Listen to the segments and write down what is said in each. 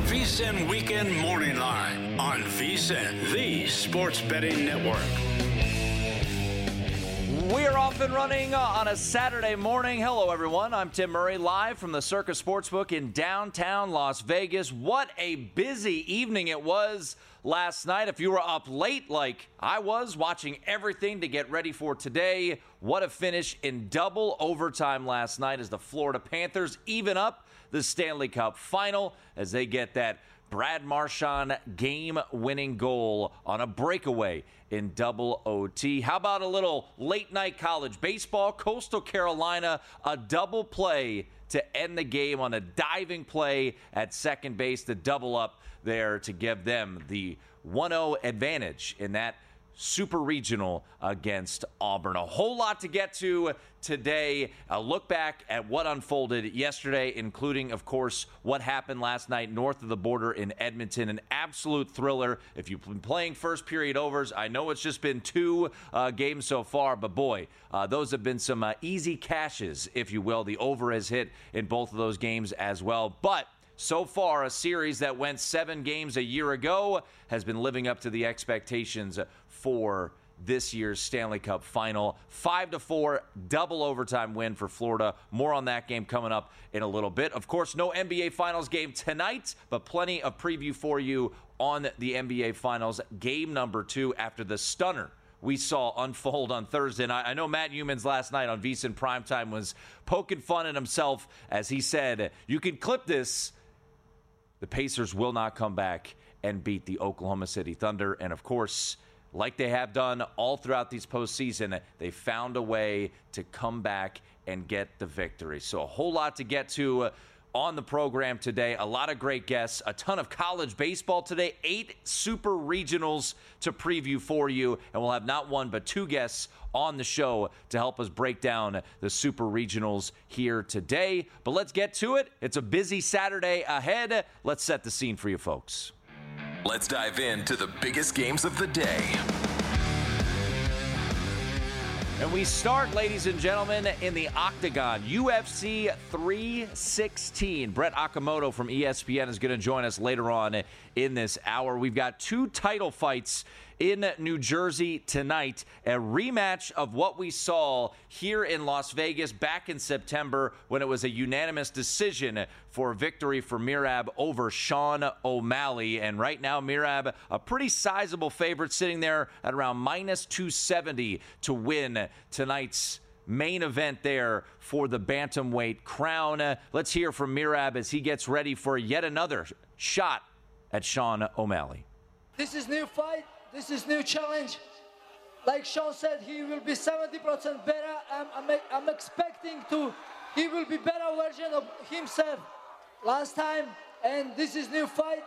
VSiN Weekend Morning Line on VSiN, the sports betting network. We're off and running on a Saturday morning. Hello, everyone. I'm Tim Murray, live from the Circa Sportsbook in downtown Las Vegas. What a busy evening it was last night. If you were up late like I was, watching everything to get ready for today, what a finish in double overtime last night as the Florida Panthers even up the Stanley Cup final as they get that Brad Marchand game-winning goal on a breakaway in double OT. How about a little late-night college baseball? Coastal Carolina, a double play to end the game on a diving play at second base to double up there to give them the 1-0 advantage in that Super Regional against Auburn. A whole lot to get to today. A look back at what unfolded yesterday, including, of course, what happened last night north of the border in Edmonton. An absolute thriller. If you've been playing first period overs, I know it's just been two games so far, but boy, those have been some easy cashes, if you will. The over has hit in both of those games as well. But so far, a series that went 7 games a year ago has been living up to the expectations for this year's Stanley Cup final. 5-4 double overtime win for Florida. More on that game coming up in a little bit. Of course, no NBA Finals game tonight, but plenty of preview for you on the NBA Finals game number 2 after the stunner we saw unfold on Thursday. And I know Matt Youmans last night on VSiN Primetime was poking fun at himself as he said, you can clip this. The Pacers will not come back and beat the Oklahoma City Thunder. And, of course, like they have done all throughout these postseason, they found a way to come back and get the victory. So a whole lot to get to on the program today. A lot of great guests, a ton of college baseball today, 8 super regionals to preview for you, and we'll have not one but 2 guests on the show to help us break down the super regionals here today. But let's get to it. It's a busy Saturday ahead. Let's set the scene for you folks. Let's dive into the biggest games of the day. And we start, ladies and gentlemen, in the Octagon. UFC 316. Brett Okamoto from ESPN is going to join us later on in this hour. We've got 2 title fights in New Jersey tonight. A rematch of what we saw here in Las Vegas back in September when it was a unanimous decision for victory for Merab over Sean O'Malley. And right now, Merab, a pretty sizable favorite, sitting there at around minus 270 to win tonight's main event there for the bantamweight crown. Let's hear from Merab as he gets ready for yet another shot at Sean O'Malley. This is new fight. This is new challenge. Like Sean said, he will be 70% better. I'm expecting he will be better version of himself last time. And this is new fight.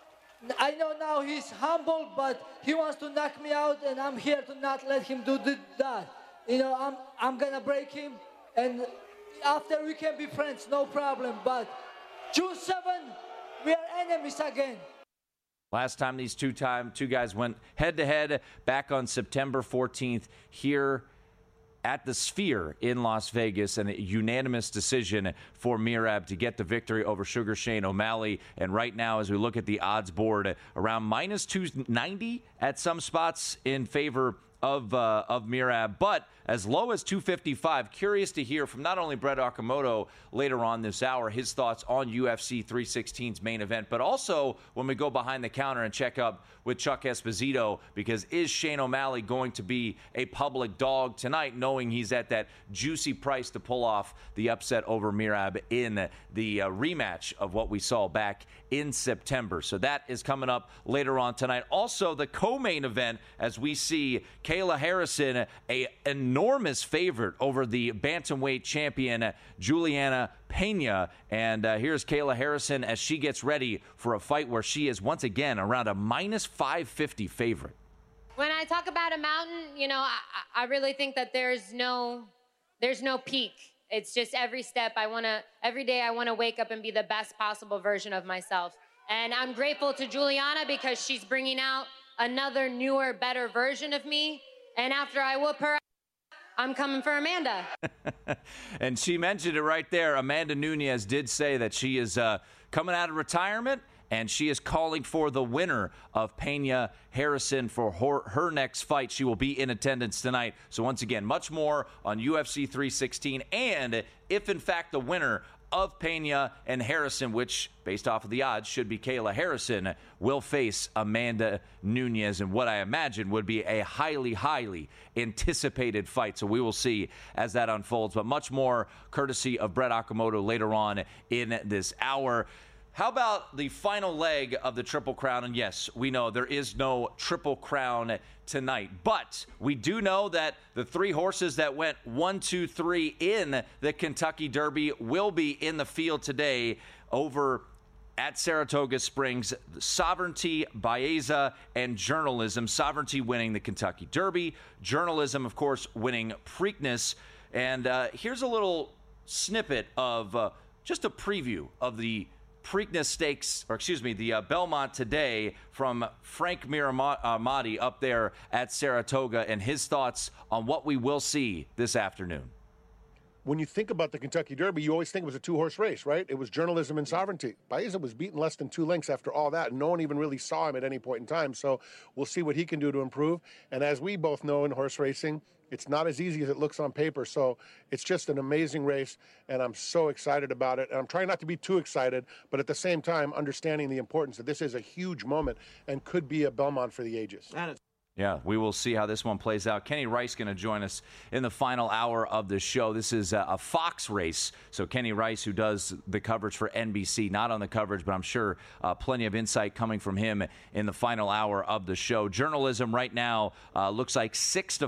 I know now he's humble, but he wants to knock me out, and I'm here to not let him do that. You know, I'm gonna break him, and after we can be friends, no problem. But June 7, we are enemies again. Last time these two guys went head-to-head back on September 14th here at the Sphere in Las Vegas, and a unanimous decision for Merab to get the victory over Sugar Shane O'Malley. And right now, as we look at the odds board, around minus 290 at some spots in favor of Merab, but as low as 255. Curious to hear from not only Brett Okamoto later on this hour, his thoughts on UFC 316's main event, but also when we go behind the counter and check up with Chuck Esposito, because is Shane O'Malley going to be a public dog tonight, knowing he's at that juicy price to pull off the upset over Merab in the rematch of what we saw back in September. So that is coming up later on tonight. Also, the co-main event, as we see Kayla Harrison, an enormous favorite over the bantamweight champion Juliana Pena. And here's Kayla Harrison as she gets ready for a fight where she is once again around a minus 550 favorite. When I talk about a mountain, you know, I really think that there's no peak. It's just every step every day I want to wake up and be the best possible version of myself. And I'm grateful to Juliana because she's bringing out another newer, better version of me. And after I whoop her, I'm coming for Amanda. And she mentioned it right there. Amanda Nunes did say that she is coming out of retirement and she is calling for the winner of Pena Harrison for her next fight. She will be in attendance tonight. So once again, much more on UFC 316, and if in fact the winner of Pena and Harrison, which based off of the odds should be Kayla Harrison, will face Amanda Nunes in what I imagine would be a highly anticipated fight. So we will see as that unfolds, but much more courtesy of Brett Okamoto later on in this hour. How about the final leg of the Triple Crown? And yes, we know there is no Triple Crown tonight, but we do know that the 3 horses that went 1, 2, 3 in the Kentucky Derby will be in the field today over at Saratoga Springs. Sovereignty, Baeza, and Journalism. Sovereignty winning the Kentucky Derby. Journalism, of course, winning Preakness. And here's a little snippet of just a preview of the Preakness Stakes, the Belmont today from Frank Miramati up there at Saratoga, and his thoughts on what we will see this afternoon. When you think about the Kentucky Derby, you always think it was a 2-horse race, right? It was Journalism and Sovereignty. Baeza was beaten less than 2 lengths after all that, and no one even really saw him at any point in time. So we'll see what he can do to improve. And as we both know in horse racing, it's not as easy as it looks on paper. So it's just an amazing race, and I'm so excited about it. And I'm trying not to be too excited, but at the same time, understanding the importance that this is a huge moment and could be a Belmont for the ages. Yeah, we will see how this one plays out. Kenny Rice going to join us in the final hour of the show. This is a Fox race, so Kenny Rice, who does the coverage for NBC, not on the coverage, but I'm sure plenty of insight coming from him in the final hour of the show. Journalism right now looks like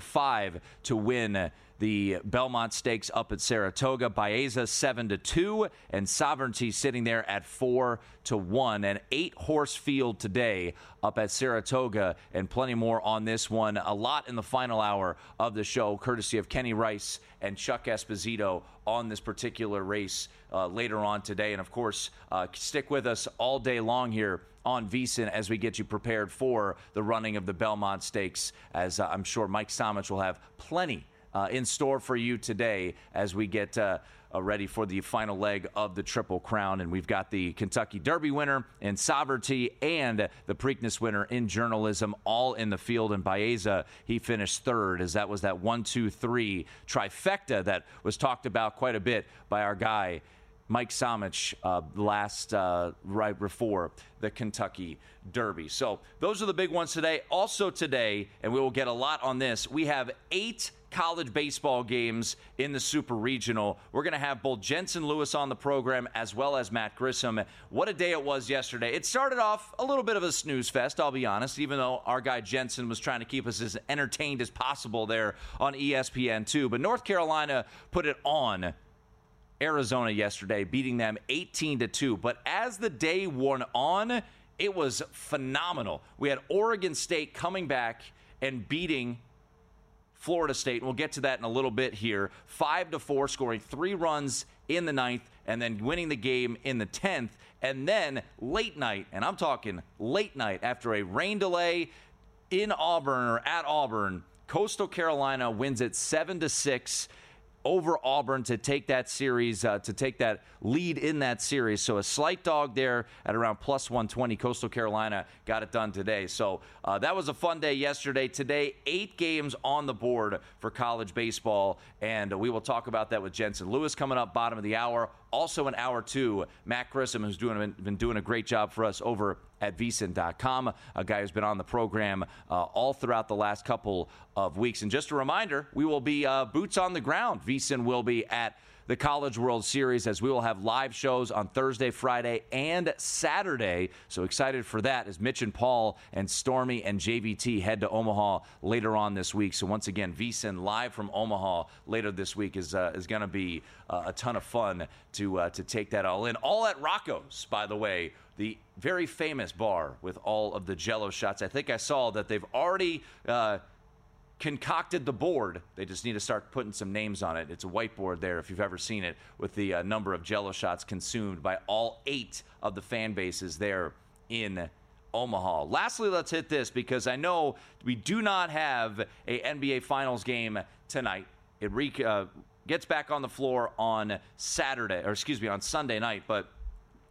6-5 to win the Belmont Stakes up at Saratoga. Baeza 7-2, and Sovereignty sitting there at 4-1. An 8-horse field today up at Saratoga, and plenty more on this one. A lot in the final hour of the show, courtesy of Kenny Rice and Chuck Esposito on this particular race later on today. And of course, stick with us all day long here on VSiN as we get you prepared for the running of the Belmont Stakes, as I'm sure Mike Samich will have plenty in store for you today as we get ready for the final leg of the Triple Crown. And we've got the Kentucky Derby winner in Sovereignty and the Preakness winner in Journalism all in the field. And Baeza, he finished third, as that was that 1-2-3 trifecta that was talked about quite a bit by our guy Mike Samich right before the Kentucky Derby. So those are the big ones today. Also today, and we will get a lot on this, we have 8 college baseball games in the Super Regional. We're going to have both Jensen Lewis on the program as well as Matt Grissom. What a day it was yesterday. It started off a little bit of a snooze fest, I'll be honest, even though our guy Jensen was trying to keep us as entertained as possible there on ESPN2. But North Carolina put it on Arizona yesterday, beating them 18-2. But as the day wore on, it was phenomenal. We had Oregon State coming back and beating Florida State, and we'll get to that in a little bit here. 5-4, scoring 3 runs in the 9th, and then winning the game in the 10th. And then late night, and I'm talking late night, after a rain delay in Auburn or at Auburn, Coastal Carolina wins it 7-6 over Auburn to take that series, to take that lead in that series. So a slight dog there at around plus 120. Coastal Carolina got it done today. So that was a fun day yesterday. Today, 8 games on the board for college baseball, and we will talk about that with Jensen Lewis coming up bottom of the hour. Also in hour 2, Matt Grissom, who's been doing a great job for us over at VSiN.com, a guy who's been on the program all throughout the last couple of weeks. And just a reminder, we will be boots on the ground. VSiN will be at the College World Series, as we will have live shows on Thursday, Friday, and Saturday. So excited for that as Mitch and Paul and Stormy and JVT head to Omaha later on this week. So once again, VSiN live from Omaha later this week is going to be a ton of fun to take that all in. All at Rocco's, by the way, the very famous bar with all of the Jell-O shots. I think I saw that they've already concocted the board. They just need to start putting some names on it. It's a whiteboard there, if you've ever seen it, with the number of Jell-O shots consumed by all 8 of the fan bases there in Omaha. Lastly, let's hit this, because I know we do not have a NBA Finals game tonight. It gets back on the floor on Sunday night, but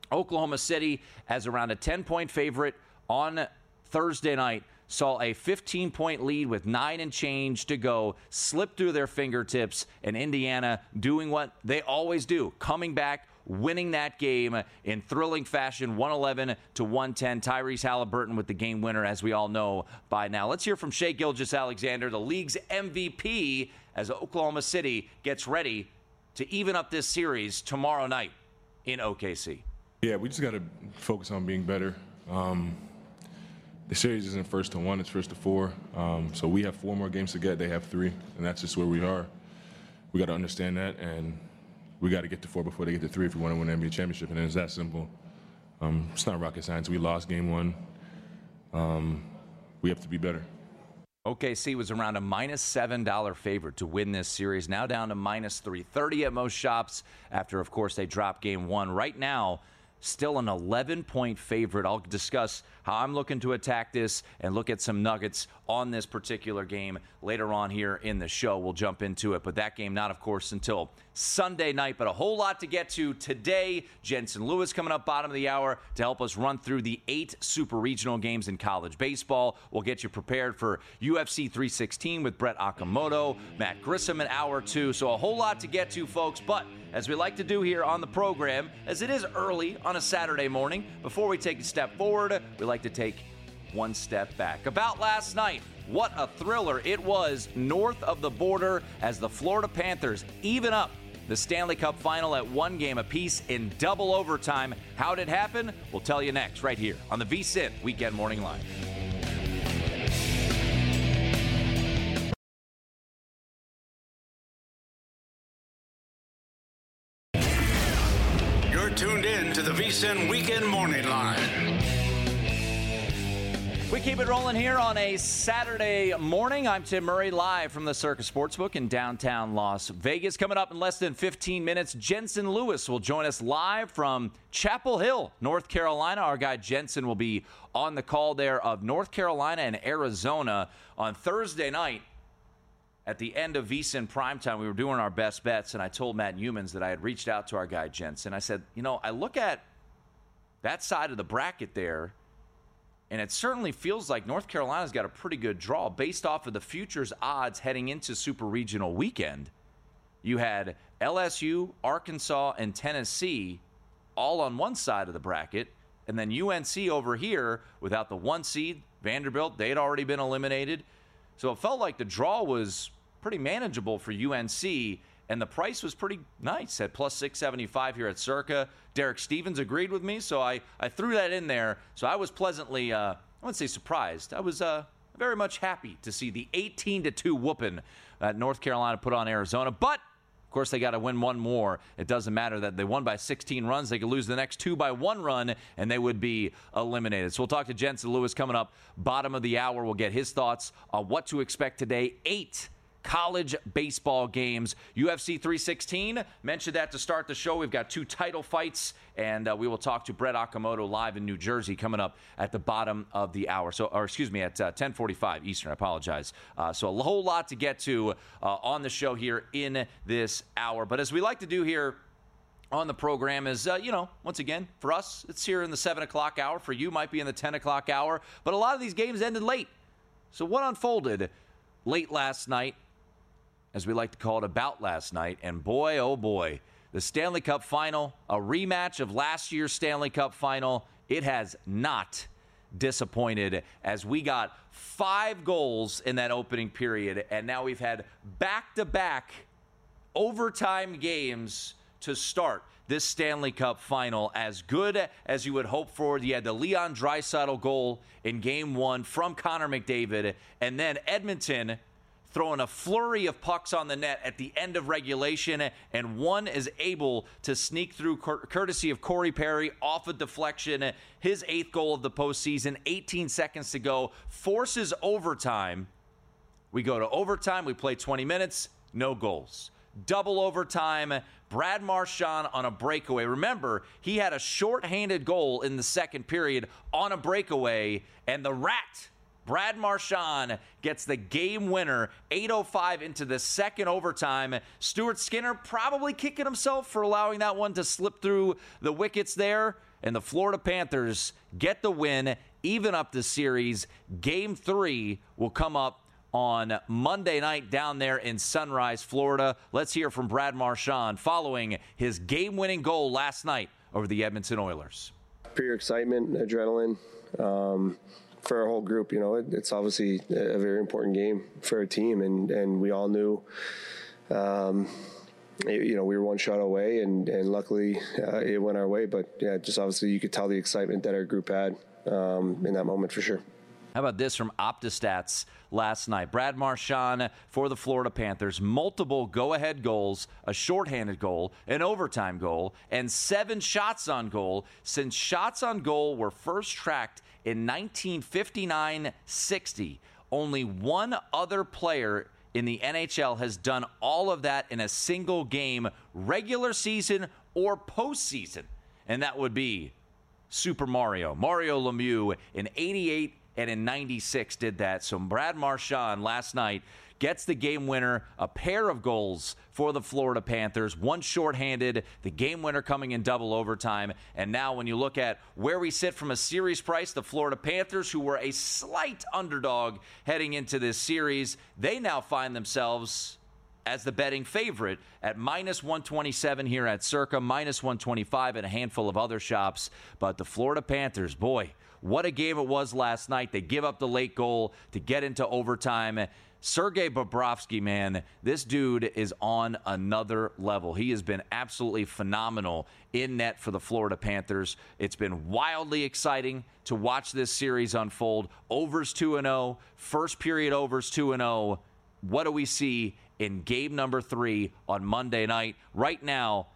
Oklahoma City, as around a 10-point favorite on Thursday night, saw a 15-point lead with 9 and change to go, slip through their fingertips, and Indiana doing what they always do, coming back, winning that game in thrilling fashion, 111-110. Tyrese Halliburton with the game winner, as we all know by now. Let's hear from Shai Gilgeous-Alexander, the league's MVP, as Oklahoma City gets ready to even up this series tomorrow night in OKC. Yeah, we just got to focus on being better. The series isn't 1-1, it's 1-4. So we have 4 more games to get. They have 3, and that's just where we are. We got to understand that, and we got to get to 4 before they get to 3 if we want to win an NBA championship, and it's that simple. It's not rocket science. We lost game 1. We have to be better. OKC was around a -$7 favorite to win this series, now down to -330 at most shops after, of course, they dropped game 1. Right now, still an 11-point favorite. I'll discuss how I'm looking to attack this and look at some nuggets on this particular game later on here in the show. We'll jump into it, but that game not, of course, until Sunday night. But a whole lot to get to today. Jensen Lewis coming up bottom of the hour to help us run through the 8 super regional games in college baseball. We'll get you prepared for UFC 316 with Brett Okamoto, Matt Grissom in hour 2. So a whole lot to get to, folks. But as we like to do here on the program, as it is early on a Saturday morning, before we take a step forward, we like to take one step back. About last night, what a thriller it was north of the border as the Florida Panthers even up the Stanley Cup final at 1 game apiece in double overtime. How did it happen? We'll tell you next right here on the VSiN Weekend Morning Line. You're tuned in to the VSiN Weekend Morning Line. We keep it rolling here on a Saturday morning. I'm Tim Murray, live from the Circus Sportsbook in downtown Las Vegas. Coming up in less than 15 minutes, Jensen Lewis will join us live from Chapel Hill, North Carolina. Our guy Jensen will be on the call there of North Carolina and Arizona on Thursday night. At the end of VSiN primetime, we were doing our best bets, and I told Matt Humans that I had reached out to our guy Jensen. I said, I look at that side of the bracket there, and it certainly feels like North Carolina's got a pretty good draw based off of the futures odds heading into Super Regional Weekend. You had LSU, Arkansas, and Tennessee all on one side of the bracket, and then UNC over here without the 1 seed, Vanderbilt, they'd already been eliminated. So it felt like the draw was pretty manageable for UNC, and the price was pretty nice at plus 675 here at Circa. Derek Stevens agreed with me, so I threw that in there. So I was pleasantly, I wouldn't say surprised. I was very much happy to see the 18-2 whooping that North Carolina put on Arizona. But, of course, they got to win one more. It doesn't matter that they won by 16 runs. They could lose the next 2 by 1 run, and they would be eliminated. So we'll talk to Jensen Lewis coming up bottom of the hour. We'll get his thoughts on what to expect today. 8 college baseball games. UFC 316, mentioned that to start the show. We've got 2 title fights, and we will talk to Brett Okamoto live in New Jersey coming up at the bottom of the hour. So, at 10:45 Eastern. I apologize. So a whole lot to get to on the show here in this hour. But as we like to do here on the program is, once again, for us, it's here in the 7 o'clock hour. For you, might be in the 10 o'clock hour. But a lot of these games ended late. So what unfolded late last night, as we like to call it, about last night, and boy, oh boy, the Stanley Cup final, a rematch of last year's Stanley Cup final, it has not disappointed as we got 5 goals in that opening period, and now we've had back-to-back overtime games to start this Stanley Cup final. As good as you would hope for. You had the Leon Draisaitl goal in Game 1 from Connor McDavid, and then Edmonton throwing a flurry of pucks on the net at the end of regulation, and one is able to sneak through courtesy of Corey Perry off a deflection. His 8th goal of the postseason, 18 seconds to go, forces overtime. We go to overtime, we play 20 minutes, no goals. Double overtime, Brad Marchand on a breakaway. Remember, he had a shorthanded goal in the second period on a breakaway, and the Rat, Brad Marchand, gets the game winner, 8:05 into the second overtime. Stuart Skinner probably kicking himself for allowing that one to slip through the wickets there. and the Florida Panthers get the win, even up the series. Game 3 will come up on Monday night down there in Sunrise, Florida. Let's hear from Brad Marchand following his game-winning goal last night over the Edmonton Oilers. Pure excitement, adrenaline for our whole group. You know, it's obviously a very important game for our team, and we all knew, we were one shot away, and luckily it went our way. But yeah, just obviously you could tell the excitement that our group had in that moment for sure. How about this from OptaStats last night? Brad Marchand for the Florida Panthers, multiple go-ahead goals, a shorthanded goal, an overtime goal, and 7 shots on goal since shots on goal were first tracked in 1959-60. Only one other player in the NHL has done all of that in a single game, regular season or postseason, and that would be Super Mario Lemieux in 88 and in 96 did that. So Brad Marchand last night gets the game winner, a pair of goals for the Florida Panthers, one shorthanded, the game winner coming in double overtime. And now when you look at where we sit from a series price, the Florida Panthers, who were a slight underdog heading into this series, they now find themselves as the betting favorite at minus 127 here at Circa, minus 125 at a handful of other shops. But the Florida Panthers, boy, what a game it was last night. They give up the late goal to get into overtime. Sergei Bobrovsky, man, this dude is on another level. He has been absolutely phenomenal in net for the Florida Panthers. It's been wildly exciting to watch this series unfold. Overs 2-0, first period overs 2-0. What do we see in game number 3 on Monday night? Right now,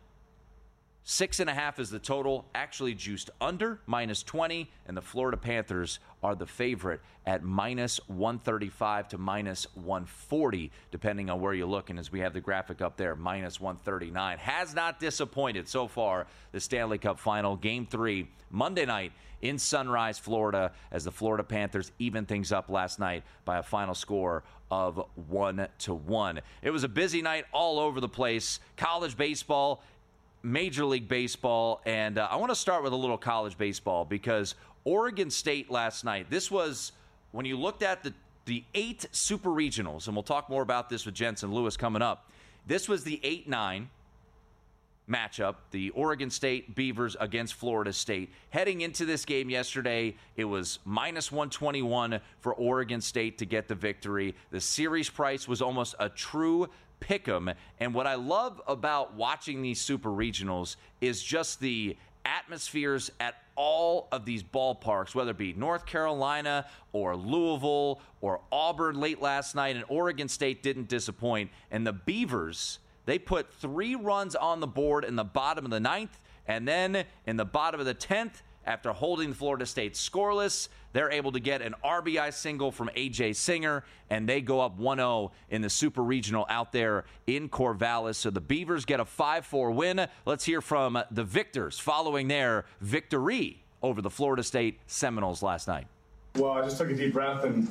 6.5 is the total, actually juiced under, minus 20, and the Florida Panthers are the favorite at minus 135 to minus 140, depending on where you look. And as we have the graphic up there, minus 139. Has not disappointed so far, the Stanley Cup Final, Game 3, Monday night in Sunrise, Florida, as the Florida Panthers even things up last night by a final score of 1-1. It was a busy night all over the place. College baseball, Major League Baseball, and I want to start with a little college baseball because Oregon State last night, this was, when you looked at the 8 super regionals, and we'll talk more about this with Jensen Lewis coming up, this was the 8-9 matchup, the Oregon State Beavers against Florida State. Heading into this game yesterday, it was minus 121 for Oregon State to get the victory. The series price was almost a true pick'em, and what I love about watching these super regionals is just the atmospheres at all of these ballparks, whether it be North Carolina or Louisville or Auburn late last night, and Oregon State didn't disappoint. And the Beavers, they put 3 runs on the board in the bottom of the 9th, and then in the bottom of the 10th, after holding Florida State scoreless, they're able to get an RBI single from A.J. Singer, and they go up 1-0 in the Super Regional out there in Corvallis. So the Beavers get a 5-4 win. Let's hear from the victors following their victory over the Florida State Seminoles last night. Well, I just took a deep breath and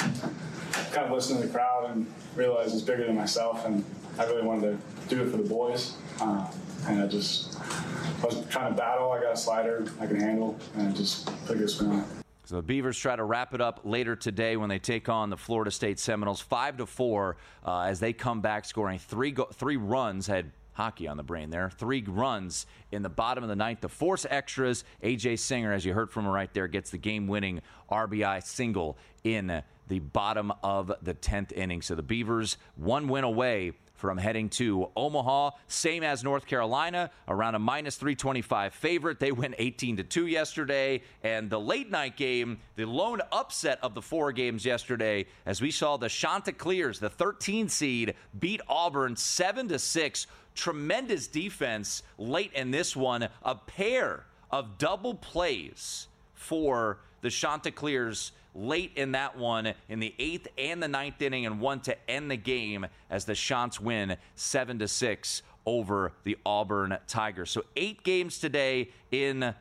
kind of listened to the crowd and realized it's bigger than myself, and I really wanted to do it for the boys. And I was trying to battle. I got a slider I can handle, and just took a swing on it. So the Beavers try to wrap it up later today when they take on the Florida State Seminoles, 5-4, as they come back scoring 3 runs. Had hockey on the brain there. 3 runs in the bottom of the 9th. The force extras. A.J. Singer, as you heard from him right there, gets the game-winning RBI single in the bottom of the 10th inning. So the Beavers 1 win away from heading to Omaha, same as North Carolina, around a minus 325 favorite. They win 18-2 yesterday. And the late night game, the lone upset of the 4 games yesterday, as we saw the Chanticleers, the 13 seed, beat Auburn 7-6. Tremendous defense late in this one. A pair of double plays for the Chanticleers late in that one in the 8th and the 9th inning, and one to end the game as the Chants win 7-6 over the Auburn Tigers. So 8 games today in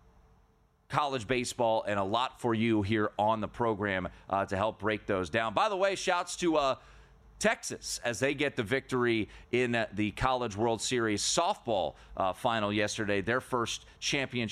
college baseball, and a lot for you here on the program to help break those down. By the way, shouts to Texas as they get the victory in the College World Series softball final yesterday, their first championship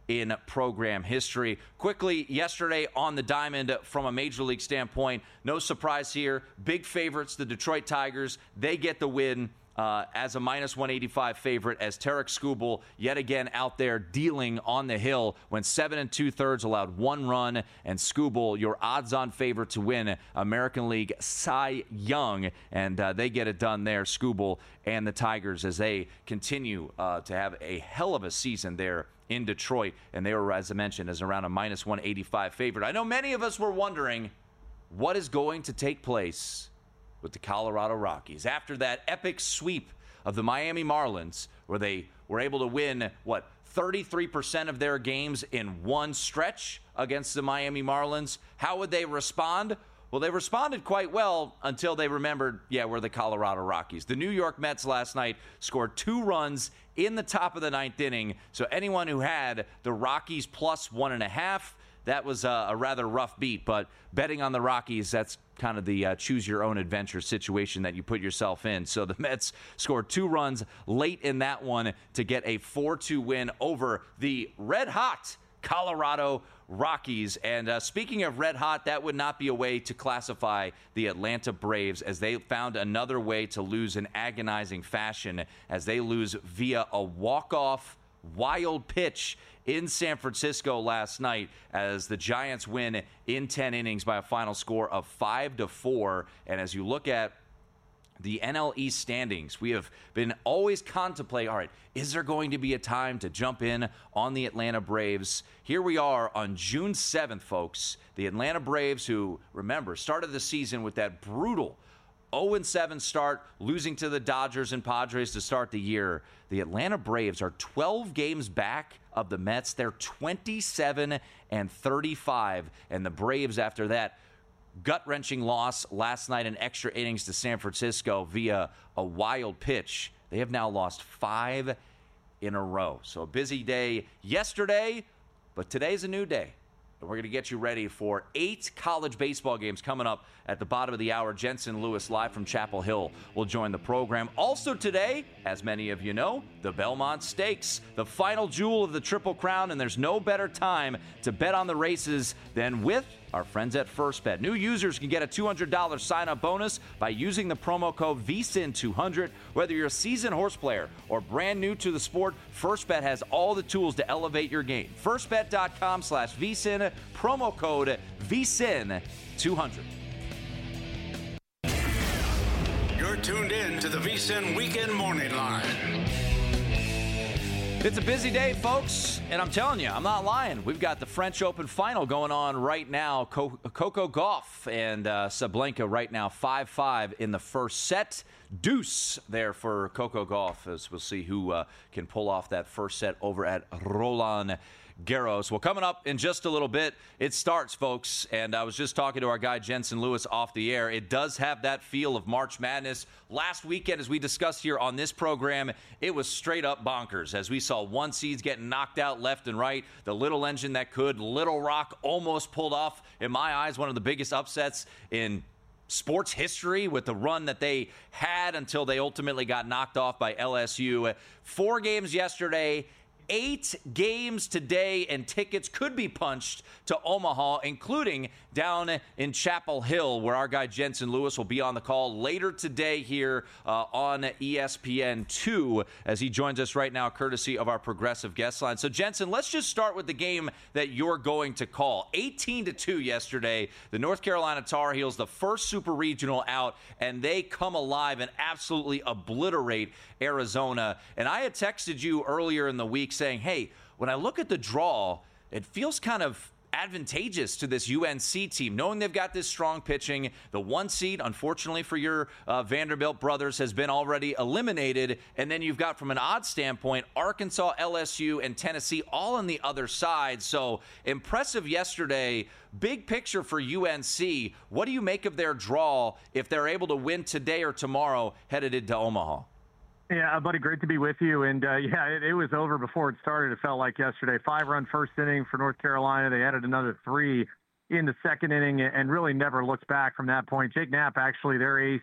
in program history. Quickly, yesterday on the diamond from a Major League standpoint, no surprise here. Big favorites, the Detroit Tigers. They get the win as a -185 favorite, as Tarik Skubal yet again out there dealing on the hill when 7 2/3 allowed 1 run. And Skubal, your odds-on favorite to win American League Cy Young, and they get it done there, Skubal and the Tigers, as they continue to have a hell of a season there in Detroit. And they were, as I mentioned, as around a -185 favorite. I know many of us were wondering what is going to take place with the Colorado Rockies after that epic sweep of the Miami Marlins, where they were able to win, 33% of their games in one stretch against the Miami Marlins. How would they respond? Well, they responded quite well until they remembered, we're the Colorado Rockies. The New York Mets last night scored 2 runs in the top of the 9th inning. So anyone who had the Rockies plus 1.5, that was a rather rough beat. But betting on the Rockies, that's kind of the choose-your-own-adventure situation that you put yourself in. So the Mets scored 2 runs late in that one to get a 4-2 win over the red-hot Colorado Rockies. And speaking of red hot, that would not be a way to classify the Atlanta Braves, as they found another way to lose in agonizing fashion, as they lose via a walk-off wild pitch in San Francisco last night, as the Giants win in 10 innings by a final score of 5-4. And as you look at the NL East standings, we have been always contemplating, all right, is there going to be a time to jump in on the Atlanta Braves? Here we are on June 7th, folks. The Atlanta Braves, who, remember, started the season with that brutal 0-7 start, losing to the Dodgers and Padres to start the year. The Atlanta Braves are 12 games back of the Mets. They're 27-35, and the Braves, after that gut-wrenching loss last night in extra innings to San Francisco via a wild pitch, they have now lost 5 in a row. So a busy day yesterday, but today's a new day. And we're going to get you ready for 8 college baseball games coming up at the bottom of the hour. Jensen Lewis, live from Chapel Hill, will join the program. Also today, as many of you know, the Belmont Stakes, the final jewel of the Triple Crown, and there's no better time to bet on the races than with our friends at First Bet. New users can get a $200 sign-up bonus by using the promo code VSIN200. Whether you're a seasoned horse player or brand new to the sport, First Bet has all the tools to elevate your game. FirstBet.com/VSIN, promo code VSIN200. You're tuned in to the VSIN Weekend Morning Line. It's a busy day, folks, and I'm telling you, I'm not lying. We've got the French Open final going on right now. Coco Gauff and Sabalenka right now 5-5 in the first set. Deuce there for Coco Gauff, as we'll see who can pull off that first set over at Roland Garros. Well, coming up in just a little bit, it starts, folks, and I was just talking to our guy Jensen Lewis off the air. It does have that feel of March Madness. Last weekend, as we discussed here on this program, it was straight up bonkers, as we saw 1 seeds getting knocked out left and right. The little engine that could, Little Rock, almost pulled off, in my eyes, one of the biggest upsets in sports history with the run that they had until they ultimately got knocked off by LSU. 4 games yesterday, 8 games today, and tickets could be punched to Omaha, including down in Chapel Hill, where our guy Jensen Lewis will be on the call later today here on ESPN2, as he joins us right now, courtesy of our progressive guest line. So, Jensen, let's just start with the game that you're going to call. 18-2 yesterday, the North Carolina Tar Heels, the first super regional out, and they come alive and absolutely obliterate Arizona. And I had texted you earlier in the week saying, hey, when I look at the draw, it feels kind of advantageous to this UNC team, knowing they've got this strong pitching. The 1 seed, unfortunately for your Vanderbilt brothers, has been already eliminated. And then you've got, from an odds standpoint, Arkansas, LSU, and Tennessee all on the other side. So impressive yesterday. Big picture for UNC. What do you make of their draw if they're able to win today or tomorrow headed into Omaha? Yeah, buddy, great to be with you. And, it was over before it started, it felt like yesterday. 5-run first inning for North Carolina. They added another 3 in the second inning and really never looked back from that point. Jake Knapp, actually, their ace,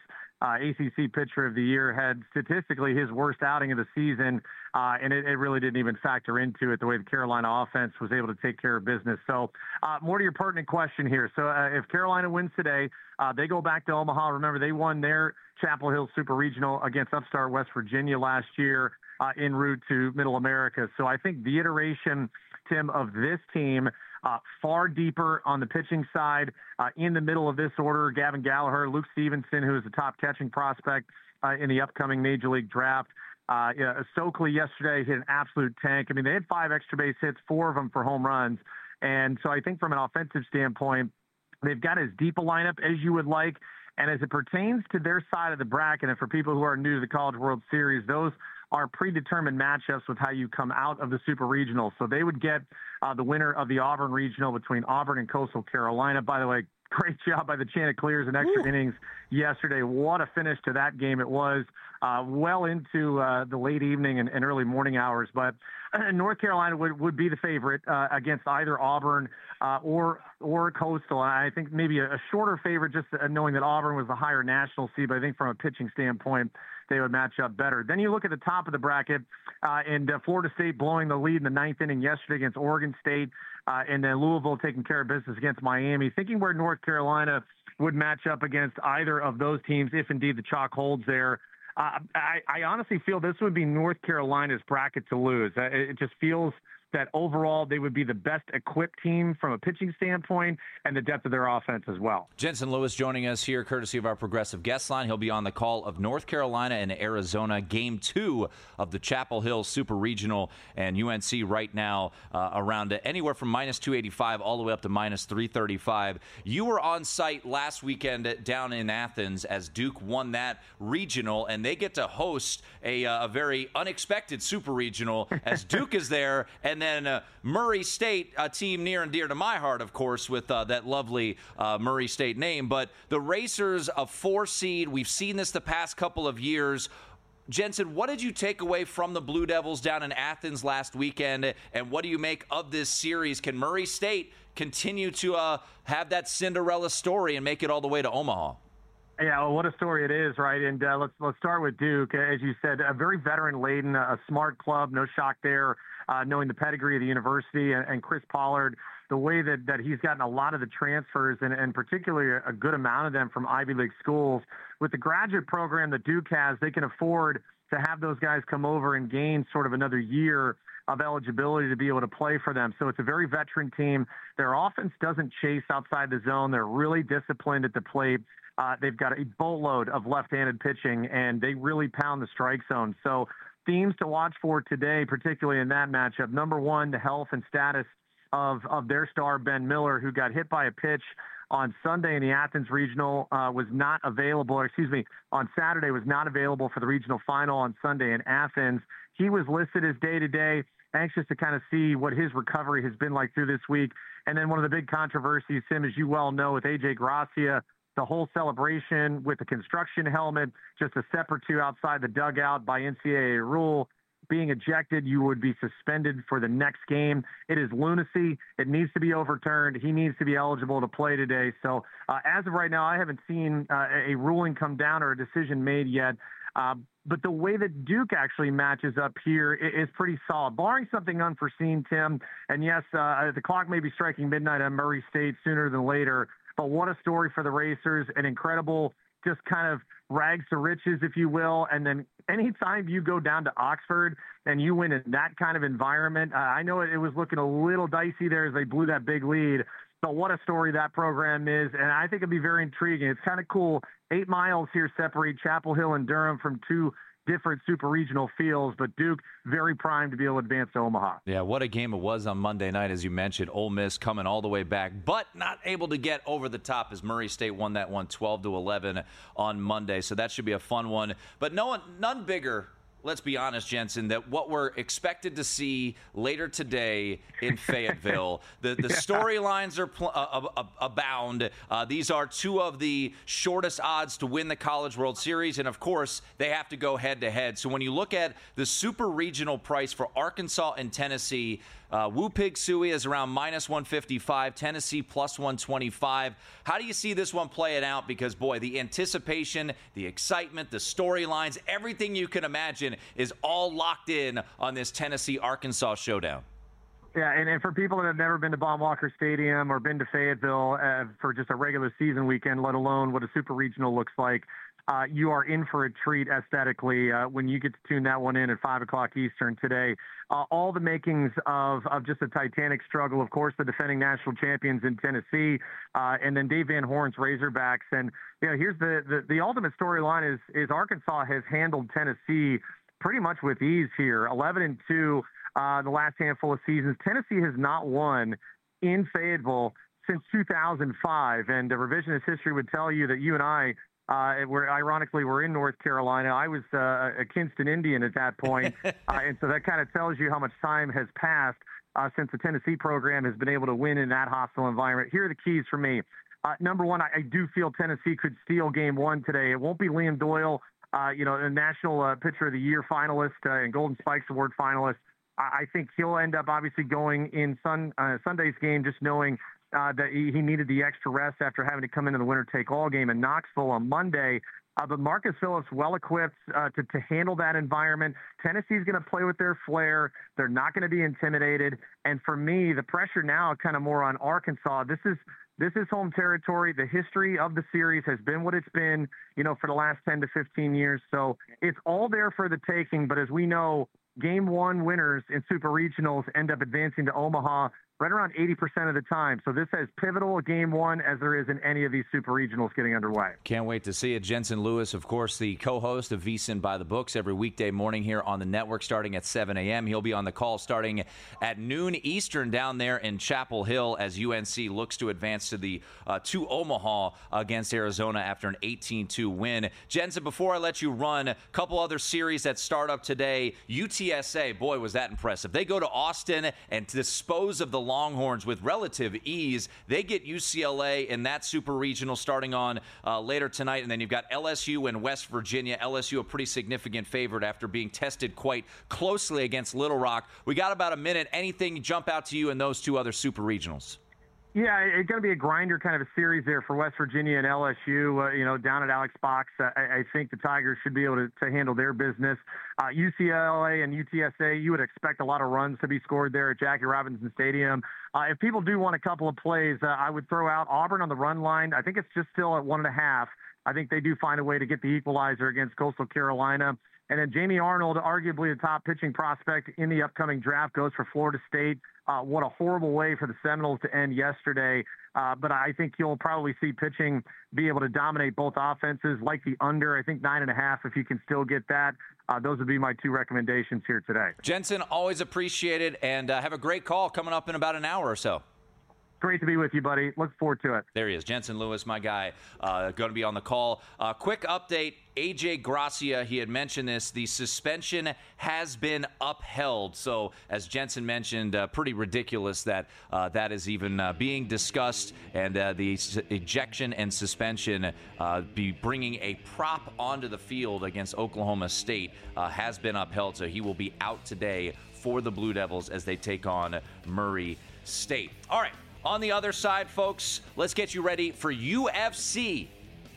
ACC Pitcher of the Year, had statistically his worst outing of the season, and it really didn't even factor into it the way the Carolina offense was able to take care of business. So more to your pertinent question here. So if Carolina wins today, they go back to Omaha. Remember, they won their Chapel Hill Super Regional against upstart West Virginia last year en route to Middle America. So I think the iteration, Tim, of this team, far deeper on the pitching side, in the middle of this order, Gavin Gallagher, Luke Stevenson, who is the top catching prospect in the upcoming Major League Draft. Stokely yesterday hit an absolute tank. I mean, they had 5 extra base hits, 4 of them for home runs. And so I think from an offensive standpoint, they've got as deep a lineup as you would like. And as it pertains to their side of the bracket, and for people who are new to the College World Series, those are predetermined matchups with how you come out of the Super Regional. So they would get the winner of the Auburn Regional between Auburn and Coastal Carolina. By the way, great job by the Chanticleers in extra innings yesterday. What a finish to that game it was, well into the late evening and early morning hours. But North Carolina would be the favorite against either Auburn or Coastal. And I think maybe a shorter favorite, just knowing that Auburn was the higher national seed. But I think from a pitching standpoint, they would match up better. Then you look at the top of the bracket, and Florida State blowing the lead in the 9th inning yesterday against Oregon State, and then Louisville taking care of business against Miami. Thinking where North Carolina would match up against either of those teams, if indeed the chalk holds there. I honestly feel this would be North Carolina's bracket to lose. It just feels that overall they would be the best equipped team from a pitching standpoint and the depth of their offense as well. Jensen Lewis joining us here courtesy of our Progressive guest line. He'll be on the call of North Carolina and Arizona, Game 2 of the Chapel Hill Super Regional, and UNC right now around anywhere from minus 285 all the way up to minus 335. You were on site last weekend down in Athens as Duke won that regional, and they get to host a very unexpected Super Regional as Duke is there, and then Murray State, a team near and dear to my heart, of course, with that lovely Murray State name. But the Racers, a 4 seed, we've seen this the past couple of years. Jensen, what did you take away from the Blue Devils down in Athens last weekend, and what do you make of this series? Can Murray State continue to have that Cinderella story and make it all the way to Omaha? Yeah, well, what a story it is, right? And let's start with Duke. As you said, a very veteran-laden, a smart club, no shock there, knowing the pedigree of the university, and Chris Pollard, the way that he's gotten a lot of the transfers, and particularly a good amount of them from Ivy League schools. With the graduate program that Duke has, they can afford to have those guys come over and gain sort of another year of eligibility to be able to play for them. So it's a very veteran team. Their offense doesn't chase outside the zone. They're really disciplined at the plate. They've got a boatload of left-handed pitching, and they really pound the strike zone. So themes to watch for today, particularly in that matchup. Number one, the health and status of their star, Ben Miller, who got hit by a pitch on Sunday in the Athens Regional, was not available, on Saturday was not available for the regional final on Sunday in Athens. He was listed as day-to-day, anxious to kind of see what his recovery has been like through this week. And then one of the big controversies, Tim, as you well know, with A.J. Gracia, the whole celebration with the construction helmet, just a step or two outside the dugout by NCAA rule. Being ejected, you would be suspended for the next game. It is lunacy. It needs to be overturned. He needs to be eligible to play today. So as of right now, I haven't seen a ruling come down or a decision made yet. But the way that Duke actually matches up here is pretty solid, barring something unforeseen, Tim. And yes, the clock may be striking midnight on Murray State sooner than later. But what a story for the Racers, an incredible just kind of rags to riches, if you will. And then anytime you go down to Oxford and you win in that kind of environment, I know it was looking a little dicey there as they blew that big lead. But what a story that program is, and I think it'd be very intriguing. It's kind of cool. 8 miles here separate Chapel Hill and Durham from two different super regional fields, but Duke very primed to be able to advance to Omaha. Yeah, what a game it was on Monday night, as you mentioned. Ole Miss coming all the way back, but not able to get over the top as Murray State won that one 12-11 on Monday. So that should be a fun one. But none bigger, let's be honest, Jensen, that what we're expected to see later today in Fayetteville. The storylines are abound. These are two of the shortest odds to win the College World Series, and of course, they have to go head-to-head. So when you look at the super regional price for Arkansas and Tennessee, Woo Pig Sooie is around minus 155. Tennessee plus 125. How do you see this one playing out? Because, boy, the anticipation, the excitement, the storylines, everything you can imagine is all locked in on this Tennessee-Arkansas showdown. Yeah, and for people that have never been to Baum-Walker Stadium or been to Fayetteville for just a regular season weekend, let alone what a super regional looks like, you are in for a treat aesthetically when you get to tune that one in at 5 o'clock Eastern today. All the makings of just a titanic struggle, of course, the defending national champions in Tennessee, and then Dave Van Horn's Razorbacks. And here's the ultimate storyline is Arkansas has handled Tennessee pretty much with ease here, 11-2 the last handful of seasons. Tennessee has not won in Fayetteville since 2005, and revisionist history would tell you that you and I we're in North Carolina. I was a Kinston Indian at that point, and so that kind of tells you how much time has passed since the Tennessee program has been able to win in that hostile environment. Here are the keys for me. Number one, I do feel Tennessee could steal game one today. It won't be Liam Doyle, a National Pitcher of the Year finalist and Golden Spikes Award finalist. I think he'll end up obviously going in Sunday's game just knowing that he needed the extra rest after having to come into the winner-take-all game in Knoxville on Monday. But Marcus Phillips well-equipped to handle that environment. Tennessee's going to play with their flair. They're not going to be intimidated. And for me, the pressure now kind of more on Arkansas. This is home territory. The history of the series has been what it's been, for the last 10 to 15 years. So it's all there for the taking. But as we know, Game 1 winners in Super Regionals end up advancing to Omaha right around 80% of the time. So this as pivotal a Game 1 as there is in any of these Super Regionals getting underway. Can't wait to see it. Jensen Lewis, of course, the co-host of VSiN by the Books every weekday morning here on the network starting at 7 a.m. He'll be on the call starting at noon Eastern down there in Chapel Hill as UNC looks to advance to Omaha against Arizona after an 18-2 win. Jensen, before I let you run, a couple other series that start up today. UTSA, boy, was that impressive. They go to Austin and dispose of the Longhorns with relative ease. They get UCLA in that super regional starting on later tonight, and then you've got LSU and West Virginia. LSU a pretty significant favorite after being tested quite closely against Little Rock. We got about a minute. Anything jump out to you in those two other super regionals? Yeah, it's going to be a grinder kind of a series there for West Virginia and LSU, down at Alex Box. I think the Tigers should be able to handle their business. UCLA and UTSA, you would expect a lot of runs to be scored there at Jackie Robinson Stadium. If people do want a couple of plays, I would throw out Auburn on the run line. I think it's just still at 1.5. I think they do find a way to get the equalizer against Coastal Carolina. And then Jamie Arnold, arguably the top pitching prospect in the upcoming draft, goes for Florida State. What a horrible way for the Seminoles to end yesterday. But I think you'll probably see pitching be able to dominate both offenses, like the under. I think 9.5, if you can still get that. Those would be my two recommendations here today. Jensen, always appreciate it, and have a great call coming up in about an hour or so. Great to be with you, buddy. Look forward to it. There he is, Jensen Lewis, my guy, going to be on the call. Quick update, A.J. Gracia, he had mentioned this, the suspension has been upheld. So, as Jensen mentioned, pretty ridiculous that that is even being discussed, and the ejection and suspension be bringing a prop onto the field against Oklahoma State has been upheld. So he will be out today for the Blue Devils as they take on Murray State. All right. On the other side, folks, let's get you ready for UFC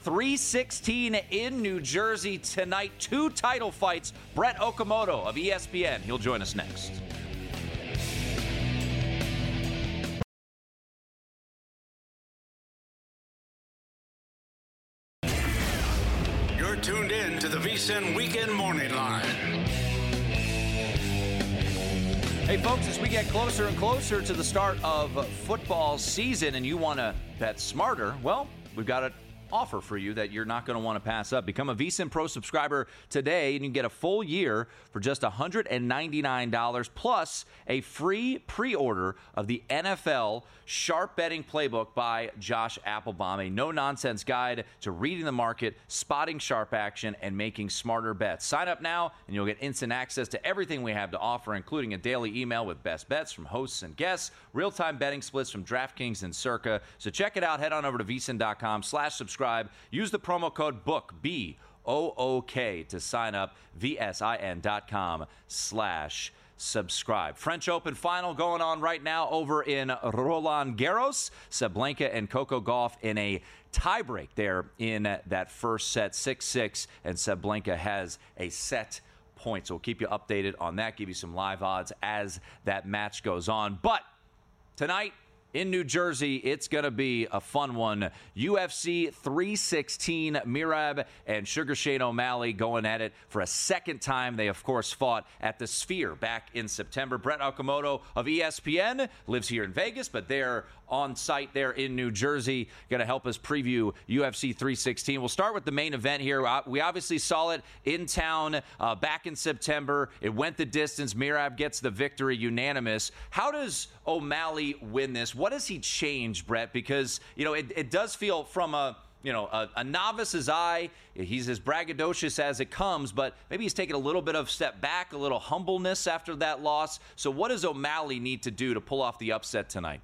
316 in New Jersey tonight. 2 title fights. Brett Okamoto of ESPN. He'll join us next. You're tuned in to the VSiN Weekend Morning Line. Hey, folks, as we get closer and closer to the start of football season and you want to bet smarter, well, we've got an offer for you that you're not going to want to pass up. Become a VSiN Pro subscriber today, and you can get a full year for just $199 plus a free pre-order of the NFL Sharp Betting Playbook by Josh Applebaum, a no-nonsense guide to reading the market, spotting sharp action, and making smarter bets. Sign up now, and you'll get instant access to everything we have to offer, including a daily email with best bets from hosts and guests, real-time betting splits from DraftKings and Circa. So check it out. Head on over to vsin.com/subscribe. Use the promo code BOOK, B-O-O-K, to sign up, vsin.com/subscribe. subscribe. French Open final going on right now over in Roland Garros. Sablenka and Coco Gauff in a tiebreak there in that first set, 6-6, and Sablenka has a set point. So we'll keep you updated on that, give you some live odds as that match goes on. But tonight, in New Jersey, it's going to be a fun one. UFC 316, Merab and Sugar Shane O'Malley going at it for a second time. They, of course, fought at the Sphere back in September. Brett Okamoto of ESPN lives here in Vegas, but they're on site there in New Jersey, going to help us preview UFC 316. We'll start with the main event here. We obviously saw it in town back in September. It went the distance. Merab gets the victory, unanimous. How does O'Malley win this? What does he change, Brett? Because, it does feel from a novice's eye, he's as braggadocious as it comes, but maybe he's taken a little bit of step back, a little humbleness after that loss. So what does O'Malley need to do to pull off the upset tonight?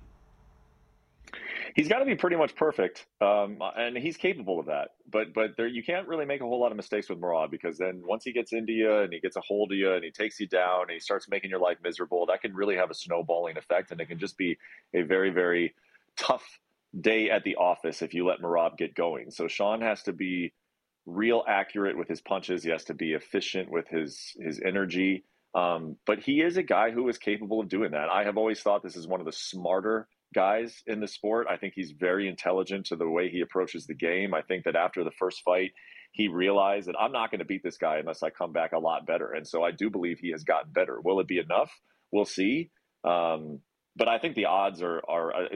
He's got to be pretty much perfect, and he's capable of that. But you can't really make a whole lot of mistakes with Merab, because then once he gets into you and he gets a hold of you and he takes you down and he starts making your life miserable, that can really have a snowballing effect, and it can just be a very, very tough day at the office if you let Merab get going. So Sean has to be real accurate with his punches. He has to be efficient with his energy. But he is a guy who is capable of doing that. I have always thought this is one of the smarter guys in the sport. I think he's very intelligent to the way he approaches the game. I think that after the first fight, he realized that I'm not going to beat this guy unless I come back a lot better. And so I do believe he has gotten better. Will it be enough? We'll see. But I think the odds are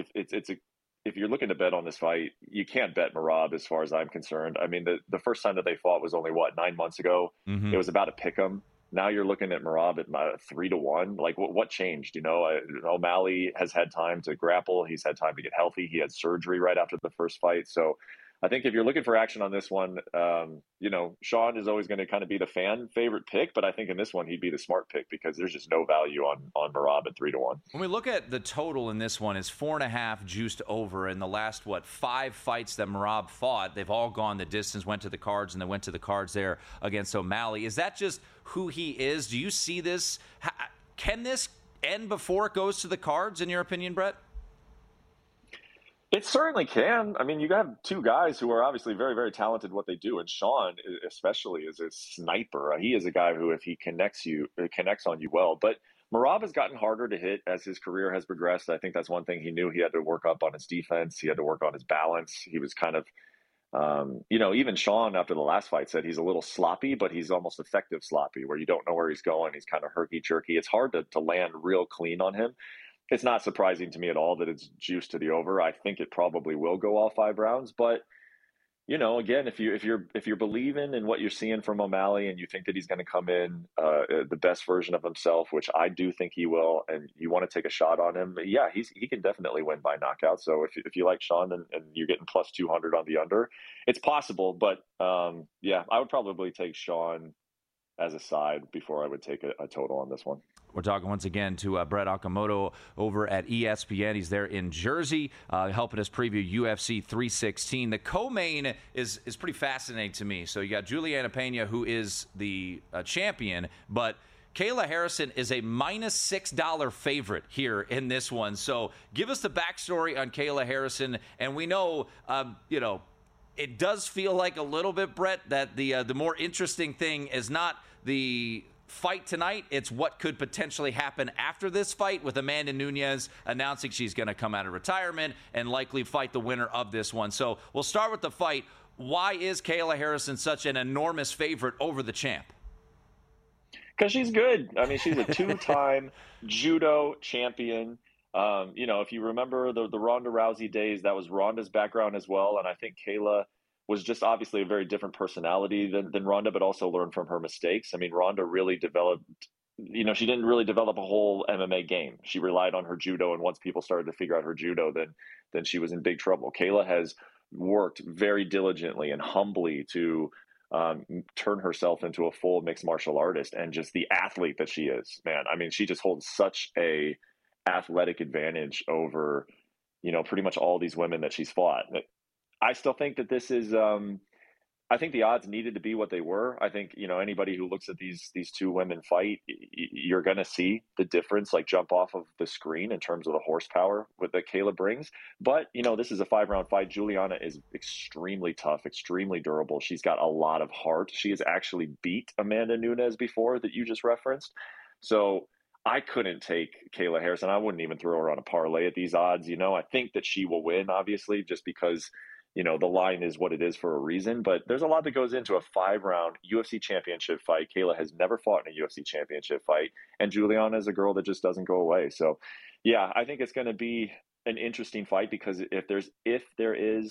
if you're looking to bet on this fight, you can't bet Merab as far as I'm concerned. I mean, the first time that they fought was only 9 months ago. Mm-hmm. It was about a pick 'em. Now you're looking at Merab at 3-1. Like, what changed? O'Malley has had time to grapple. He's had time to get healthy. He had surgery right after the first fight. So I think if you're looking for action on this one, Sean is always going to kind of be the fan favorite pick. But I think in this one, he'd be the smart pick because there's just no value on Merab at 3-1. When we look at the total in this one, is 4.5 juiced over. In the last, 5 fights that Merab fought, they've all gone the distance, went to the cards, and then went to the cards there against O'Malley. Is that just who he is? Do you see this? Can this end before it goes to the cards, in your opinion, Brett? It certainly can. I mean, you have two guys who are obviously very, very talented at what they do. And Sean, especially, is a sniper. He is a guy who, if he connects on you well. But Merab has gotten harder to hit as his career has progressed. I think that's one thing he knew. He had to work up on his defense. He had to work on his balance. He was kind of, even Sean after the last fight said he's a little sloppy, but he's almost effective sloppy, where you don't know where he's going. He's kind of herky-jerky. It's hard to land real clean on him. It's not surprising to me at all that it's juiced to the over. I think it probably will go all 5 rounds, but again, if you're believing in what you're seeing from O'Malley and you think that he's going to come in the best version of himself, which I do think he will, and you want to take a shot on him, yeah, he can definitely win by knockout. So if you like Sean and you're getting plus 200 on the under, it's possible. But yeah, I would probably take Sean as a side before I would take a total on this one. We're talking once again to Brett Okamoto over at ESPN. He's there in Jersey, helping us preview UFC 316. The co-main is pretty fascinating to me. So you got Juliana Pena, who is the champion, but Kayla Harrison is a minus $6 favorite here in this one. So give us the backstory on Kayla Harrison. And we know, it does feel like a little bit, Brett, that the more interesting thing is not the fight tonight. It's what could potentially happen after this fight, with Amanda Nunes announcing she's going to come out of retirement and likely fight the winner of this one. So we'll start with the fight. Why is Kayla Harrison such an enormous favorite over the champ? Because she's good. I mean, she's a 2-time judo champion. If you remember the Ronda Rousey days, that was Ronda's background as well. And I think Kayla was just obviously a very different personality than Ronda, but also learned from her mistakes. I mean, Ronda really developed, she didn't really develop a whole MMA game. She relied on her judo, and once people started to figure out her judo, then she was in big trouble. Kayla has worked very diligently and humbly to turn herself into a full mixed martial artist, and just the athlete that she is, man. I mean, she just holds such a athletic advantage over, pretty much all these women that she's fought. I still think that this is, I think the odds needed to be what they were. I think, anybody who looks at these two women fight, you're going to see the difference, like jump off of the screen in terms of the horsepower that Kayla brings. But, this is a 5-round fight. Juliana is extremely tough, extremely durable. She's got a lot of heart. She has actually beat Amanda Nunes before that you just referenced. So I couldn't take Kayla Harrison. I wouldn't even throw her on a parlay at these odds. I think that she will win, obviously, just because the line is what it is for a reason, but there's a lot that goes into a 5-round UFC championship fight. Kayla has never fought in a UFC championship fight, and Juliana is a girl that just doesn't go away. So, yeah, I think it's going to be an interesting fight because if there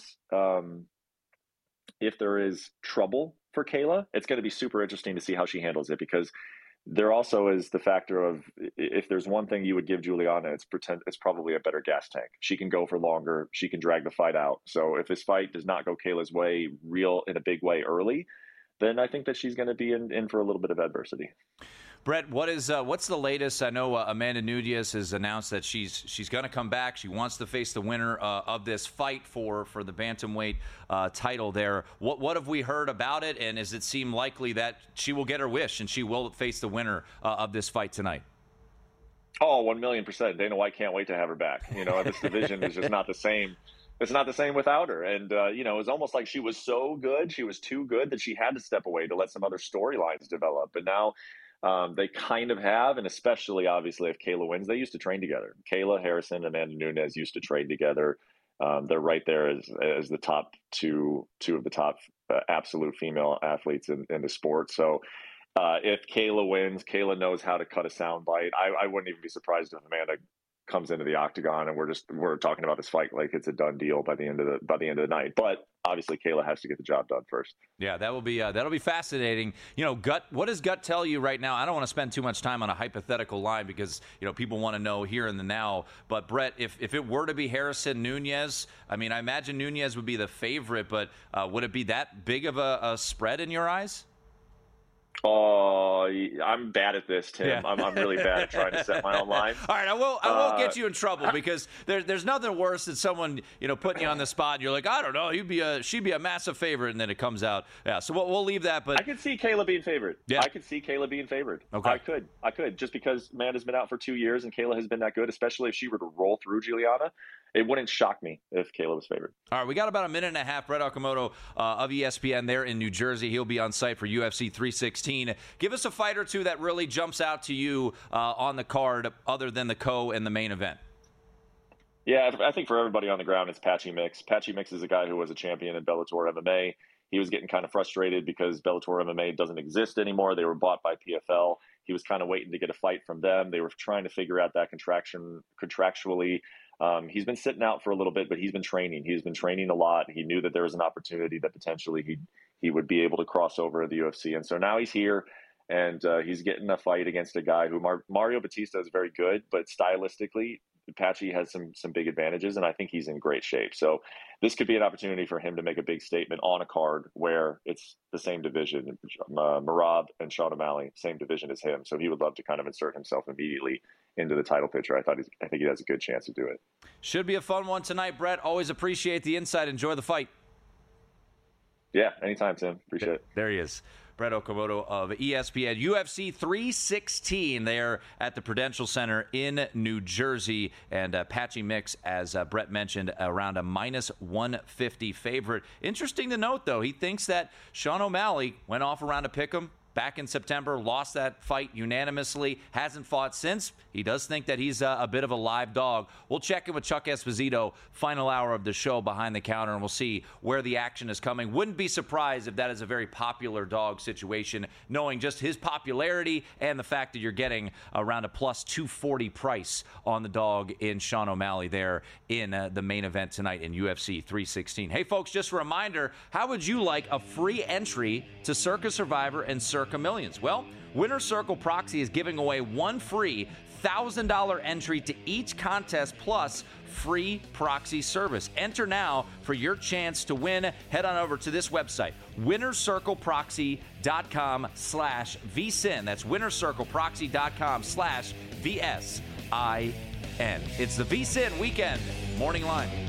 is trouble for Kayla, it's going to be super interesting to see how she handles it, because there also is the factor of, if there's one thing you would give Juliana, it's probably a better gas tank. She can go for longer. She can drag the fight out. So if this fight does not go Kayla's way in a big way early, then I think that she's going to be in for a little bit of adversity. Brett, what's the latest? I know Amanda Nunes has announced that she's going to come back. She wants to face the winner of this fight for the bantamweight title there. What have we heard about it, and does it seem likely that she will get her wish and she will face the winner of this fight tonight? Oh, 1,000,000%. Dana White can't wait to have her back. This division is just not the same. It's not the same without her. And, it was almost like she was so good, she was too good that she had to step away to let some other storylines develop. But now they kind of have, and especially, obviously, if Kayla wins, they used to train together. Kayla Harrison and Amanda Nunes used to train together. They're right there as the top two of the top absolute female athletes in the sport. So if Kayla wins, Kayla knows how to cut a soundbite. I wouldn't even be surprised if Amanda comes into the octagon and we're talking about this fight like it's a done deal by the end of the night. But obviously Kayla has to get the job done first. Yeah, that'll be fascinating. What does gut tell you right now? I don't want to spend too much time on a hypothetical line because people want to know here and the now. But Brett, if it were to be Harrison Nunes, I imagine Nunes would be the favorite, but would it be that big of a spread in your eyes? Oh, I'm bad at this, Tim. Yeah. I'm really bad at trying to set my own line. All right, I won't get you in trouble because there's nothing worse than someone putting you on the spot and you're like, I don't know, she'd be a massive favorite, and then it comes out. Yeah, so we'll leave that. But I could see Kayla being favored. Yeah, I could see Kayla being favored. Okay, I could just because Amanda's been out for 2 years and Kayla has been that good, especially if she were to roll through Juliana. It wouldn't shock me if Kayla was favored. All right, we got about a minute and a half. Brett Okamoto of ESPN there in New Jersey. He'll be on site for UFC 316. Give us a fight or two that really jumps out to you on the card other than the co and the main event. Yeah, I think for everybody on the ground, it's Patchy Mix. Patchy Mix is a guy who was a champion in Bellator MMA. He was getting kind of frustrated because Bellator MMA doesn't exist anymore. They were bought by PFL. He was kind of waiting to get a fight from them. They were trying to figure out that contractually. He's been sitting out for a little bit, but he's been training. He's been training a lot. He knew that there was an opportunity that potentially he would be able to cross over to the UFC. And so now he's here, and he's getting a fight against a guy who Mario Batista is very good, but stylistically, Patchy has some big advantages, and I think he's in great shape. So this could be an opportunity for him to make a big statement on a card where it's the same division. Merab and Sean O'Malley, same division as him. So he would love to kind of insert himself immediately into the title picture. I think he has a good chance to do it. Should be a fun one tonight, Brett. Always appreciate the insight. Enjoy the fight. Yeah, anytime, Tim. Appreciate it. There he is. Brett Okamoto of ESPN. UFC 316 there at the Prudential Center in New Jersey. And Patchy Mix, as Brett mentioned, around a -150 favorite. Interesting to note, though, he thinks that Sean O'Malley went off around a pick'em back in September, lost that fight unanimously, hasn't fought since. He does think that he's a bit of a live dog. We'll check in with Chuck Esposito, final hour of the show Behind the Counter, and we'll see where the action is coming. Wouldn't be surprised if that is a very popular dog situation, knowing just his popularity and the fact that you're getting around a +240 price on the dog in Sean O'Malley there in the main event tonight in UFC 316. Hey, folks, just a reminder, how would you like a free entry to Circa Survivor and Circa Millions? Well, Winner Circle Proxy is giving away one free $1,000 entry to each contest plus free proxy service. Enter now for your chance to win. Head on over to this website, winnercircleproxy.com/VSIN. That's winnercircleproxy.com/VSIN. It's the VSIN Weekend Morning Line.